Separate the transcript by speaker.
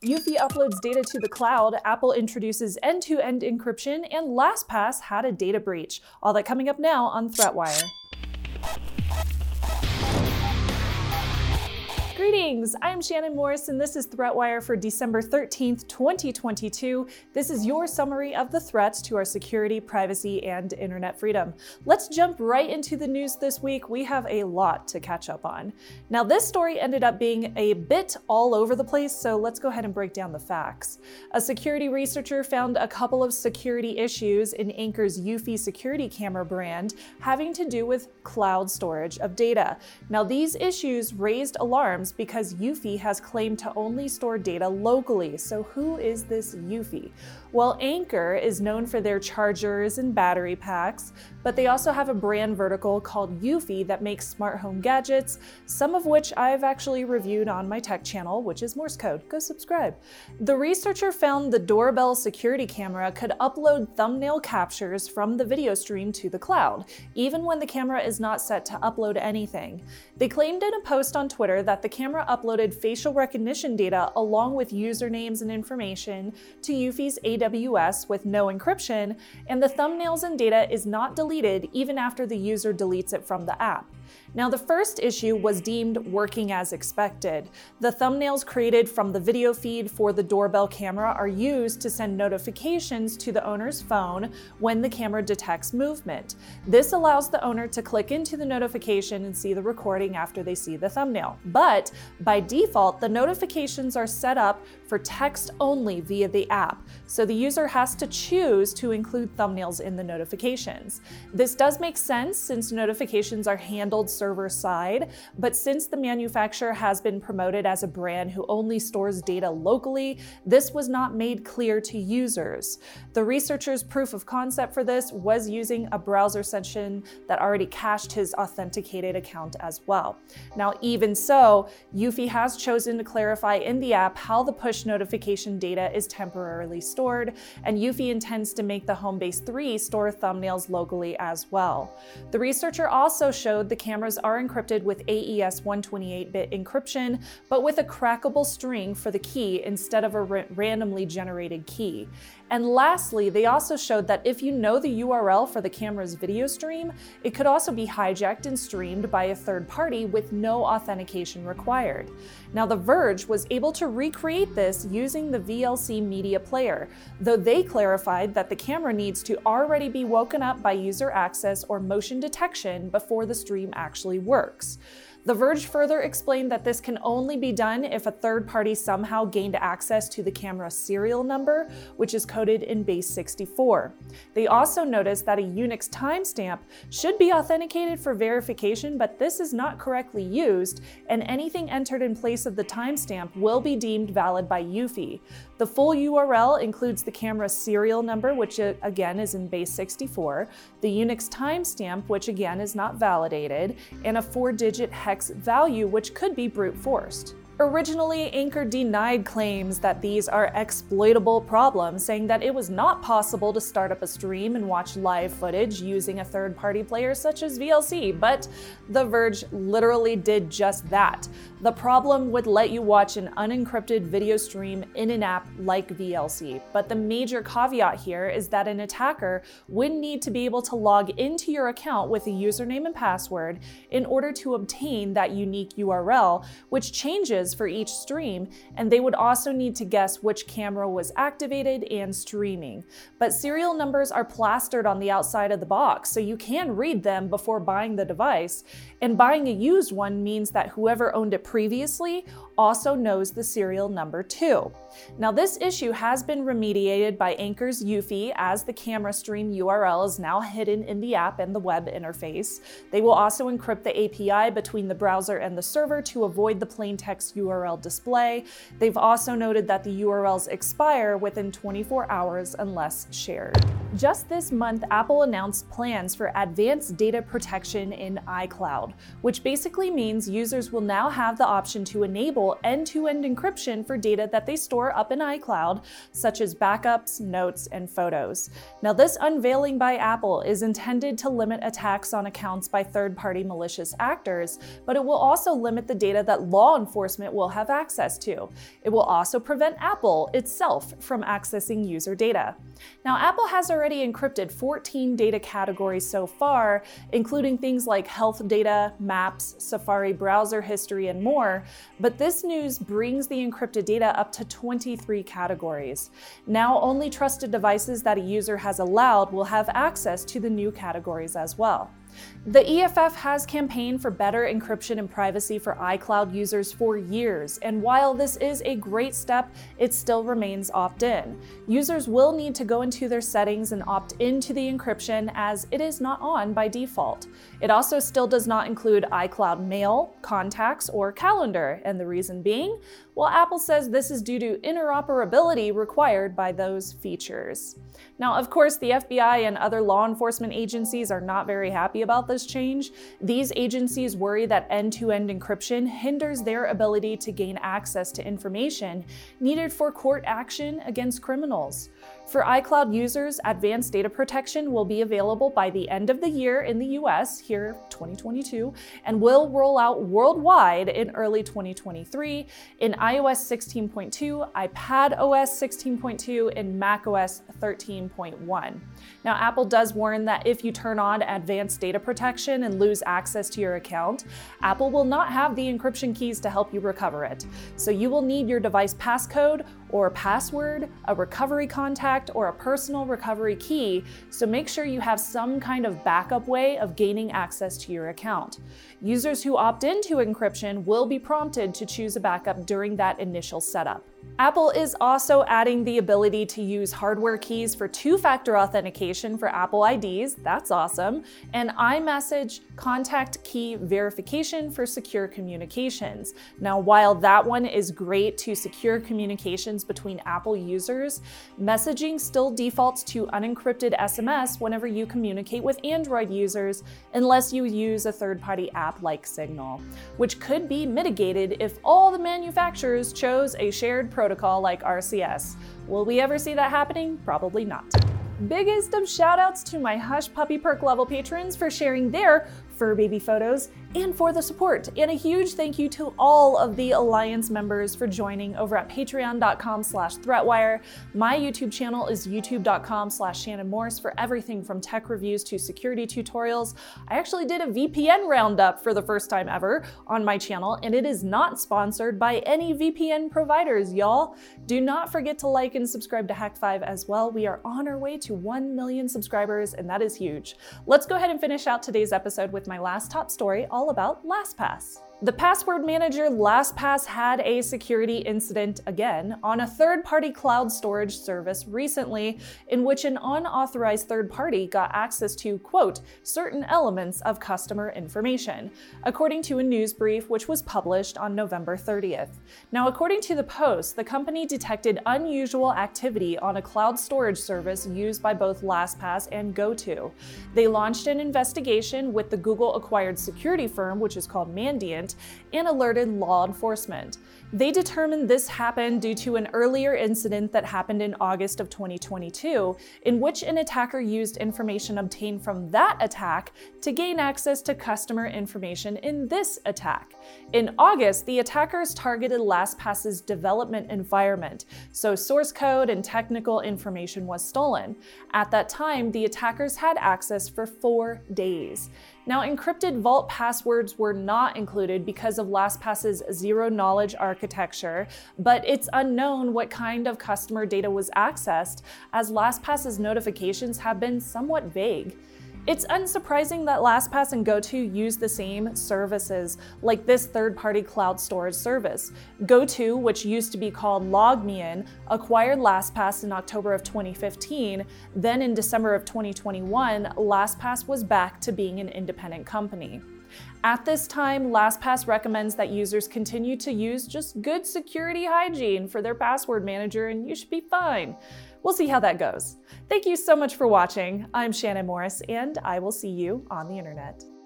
Speaker 1: Eufy uploads data to the cloud, Apple introduces end-to-end encryption, and LastPass had a data breach. All that coming up now on ThreatWire. Greetings, I'm Shannon Morris and this is ThreatWire for December 13th, 2022. This is your summary of the threats to our security, privacy, and internet freedom. Let's jump right into the news this week. We have a lot to catch up on. Now, this story ended up being a bit all over the place, so let's go ahead and break down the facts. A security researcher found a couple of security issues in Anker's Eufy security camera brand having to do with cloud storage of data. Now, these issues raised alarms because Eufy has claimed to only store data locally. So who is this Eufy? Well, Anker is known for their chargers and battery packs, but they also have a brand vertical called Eufy that makes smart home gadgets, some of which I've actually reviewed on my tech channel, which is Morse code. Go subscribe. The researcher found the doorbell security camera could upload thumbnail captures from the video stream to the cloud, even when the camera is not set to upload anything. They claimed in a post on Twitter that the camera uploaded facial recognition data along with usernames and information to Eufy's AWS with no encryption, and the thumbnails and data is not deleted even after the user deletes it from the app. Now, the first issue was deemed working as expected. The thumbnails created from the video feed for the doorbell camera are used to send notifications to the owner's phone when the camera detects movement. This allows the owner to click into the notification and see the recording after they see the thumbnail. But by default, the notifications are set up for text only via the app, so the user has to choose to include thumbnails in the notifications. This does make sense since notifications are handled server side, but since the manufacturer has been promoted as a brand who only stores data locally, this was not made clear to users. The researcher's proof of concept for this was using a browser session that already cached his authenticated account as well. Now, even so, Eufy has chosen to clarify in the app how the push notification data is temporarily stored, and Eufy intends to make the Homebase 3 store thumbnails locally as well. The researcher also showed the cameras are encrypted with AES 128-bit encryption, but with a crackable string for the key instead of a randomly generated key. And lastly, they also showed that if you know the URL for the camera's video stream, it could also be hijacked and streamed by a third party with no authentication required. Now, The Verge was able to recreate this using the VLC media player, though they clarified that the camera needs to already be woken up by user access or motion detection before the stream actually works. The Verge further explained that this can only be done if a third party somehow gained access to the camera's serial number, which is coded in base 64. They also noticed that a Unix timestamp should be authenticated for verification, but this is not correctly used, and anything entered in place of the timestamp will be deemed valid by Eufy. The full URL includes the camera's serial number, which again is in base 64, the Unix timestamp, which again is not validated, and a 4-digit hex value, which could be brute forced. Originally, Anker denied claims that these are exploitable problems, saying that it was not possible to start up a stream and watch live footage using a third-party player such as VLC, but The Verge literally did just that. The problem would let you watch an unencrypted video stream in an app like VLC, but the major caveat here is that an attacker would need to be able to log into your account with a username and password in order to obtain that unique URL, which changes for each stream, and they would also need to guess which camera was activated and streaming. But serial numbers are plastered on the outside of the box, so you can read them before buying the device, and buying a used one means that whoever owned it previously also knows the serial number too. Now, this issue has been remediated by Anker's Eufy, as the camera stream URL is now hidden in the app and the web interface. They will also encrypt the API between the browser and the server to avoid the plain text URL display. They've also noted that the URLs expire within 24 hours unless shared. Just this month, Apple announced plans for advanced data protection in iCloud, which basically means users will now have the option to enable end-to-end encryption for data that they store up in iCloud, such as backups, notes, and photos. Now, this unveiling by Apple is intended to limit attacks on accounts by third-party malicious actors, but it will also limit the data that law enforcement will have access to. It will also prevent Apple itself from accessing user data. Now, Apple has already encrypted 14 data categories so far, including things like health data, maps, Safari browser history, and more, but this news brings the encrypted data up to 23 categories. Now, only trusted devices that a user has allowed will have access to the new categories as well. The EFF has campaigned for better encryption and privacy for iCloud users for years, and while this is a great step, it still remains opt-in. Users will need to go into their settings and opt into the encryption as it is not on by default. It also still does not include iCloud Mail, Contacts, or Calendar, and the reason being? Well, Apple says this is due to interoperability required by those features. Now, of course, the FBI and other law enforcement agencies are not very happy about this change. These agencies worry that end-to-end encryption hinders their ability to gain access to information needed for court action against criminals. For iCloud users, advanced data protection will be available by the end of the year in the US, here 2022, and will roll out worldwide in early 2023 in iOS 16.2, iPadOS 16.2, and macOS 13.1. Now, Apple does warn that if you turn on advanced data protection and lose access to your account, Apple will not have the encryption keys to help you recover it. So you will need your device passcode or password, a recovery contact, or a personal recovery key, so make sure you have some kind of backup way of gaining access to your account. Users who opt into encryption will be prompted to choose a backup during that initial setup. Apple is also adding the ability to use hardware keys for two-factor authentication for Apple IDs, that's awesome, and iMessage contact key verification for secure communications. Now, while that one is great to secure communications between Apple users, messaging still defaults to unencrypted SMS whenever you communicate with Android users, unless you use a third-party app like Signal, which could be mitigated if all the manufacturers chose a shared protocol like RCS. Will we ever see that happening? Probably not. Biggest of shout outs to my Hush Puppy Perk level patrons for sharing their fur baby photos and for the support. And a huge thank you to all of the Alliance members for joining over at patreon.com/threatwire. My YouTube channel is youtube.com/Shannon Morse for everything from tech reviews to security tutorials. I actually did a VPN roundup for the first time ever on my channel, and it is not sponsored by any VPN providers, y'all. Do not forget to like and subscribe to Hack5 as well. We are on our way to 1 million subscribers, and that is huge. Let's go ahead and finish out today's episode with my last top story, all about LastPass. The password manager LastPass had a security incident again on a third-party cloud storage service recently, in which an unauthorized third party got access to, quote, certain elements of customer information, according to a news brief which was published on November 30th. Now, according to the Post, the company detected unusual activity on a cloud storage service used by both LastPass and GoTo. They launched an investigation with the Google-acquired security firm, which is called Mandiant, and alerted law enforcement. They determined this happened due to an earlier incident that happened in August of 2022, in which an attacker used information obtained from that attack to gain access to customer information in this attack. In August, the attackers targeted LastPass's development environment, so source code and technical information was stolen. At that time, the attackers had access for 4 days. Now, encrypted vault passwords were not included because of LastPass's zero-knowledge architecture, but it's unknown what kind of customer data was accessed, as LastPass's notifications have been somewhat vague. It's unsurprising that LastPass and GoTo use the same services, like this third-party cloud storage service. GoTo, which used to be called LogMeIn, acquired LastPass in October of 2015. Then in December of 2021, LastPass was back to being an independent company. At this time, LastPass recommends that users continue to use just good security hygiene for their password manager, and you should be fine. We'll see how that goes. Thank you so much for watching. I'm Shannon Morris, and I will see you on the internet.